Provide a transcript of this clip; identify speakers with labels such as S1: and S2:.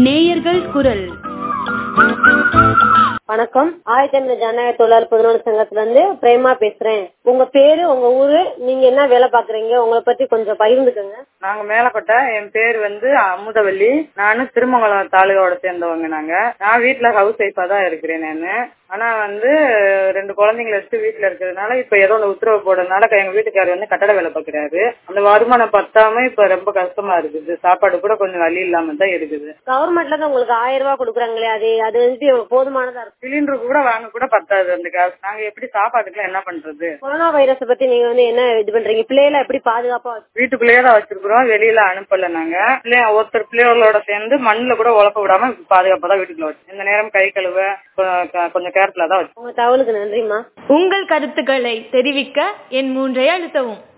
S1: நேயர்கள் குரல்.
S2: வணக்கம். ஆயத்தமிழ் ஜனநாயக தொழிலாளர் பொதுநல சங்கத்துல இருந்து பிரேமா பேசுறேன். உங்க பேரு, உங்க ஊரு, நீங்க என்ன வேலை பாக்குறீங்க, உங்களை பத்தி கொஞ்சம் பகிர்ந்துக்கங்க.
S3: நாங்க மேலப்பட்ட, என் பேர் அமுதவல்லி. நானு திருமங்கலம் தாலுகாவோட சேர்ந்தவங்க. நான் வீட்டுல ஹவுஸ் ஒய்ஃபா தான் இருக்கிறேன். நானு ஆனா 2 குழந்தைங்களை வச்சு வீட்டுல இருக்கிறதுனால இப்ப ஏதோ ஒன்று உத்தரவு போடுறதுனால எங்க வீட்டுக்காரர் கட்டட வேலை பாக்குறாரு. அந்த வருமானம் பத்தாம இப்ப ரொம்ப கஷ்டமா இருக்குது. சாப்பாடு கூட கொஞ்சம் வழி இல்லாம தான் இருக்குது.
S2: கவர்மெண்ட்ல தான் உங்களுக்கு 1000 ரூபாய் கொடுக்குறாங்களே, அது போதுமானதா இருக்கு?
S3: சிலிண்டர் கூட வாங்க கூட பத்தாது அந்த காசு. நாங்க எப்படி சாப்பாட்டுக்குலாம் என்ன பண்றது?
S2: கொரோனா வைரஸ் பத்தி நீங்க என்ன இது பண்றீங்க? பிள்ளைகளை எப்படி பாதுகாப்பா?
S3: வீட்டுக்குள்ளேயே தான் வச்சிருக்கிறோம், வெளியில அனுப்பல. நாங்க ஒருத்தர் பிள்ளைகளோட சேர்ந்து மண்ணுல கூட உழப்ப விடாம பாதுகாப்பா தான் வீட்டுக்குள்ள வச்சு இந்த நேரம் கை கழுவ கொஞ்சம் கேர்ஃபுல்லா தான் வச்சு.
S2: உங்க தகவலுக்கு நன்றிமா.
S1: உங்கள் கருத்துக்களை தெரிவிக்க என் 3 அழுத்தவும்.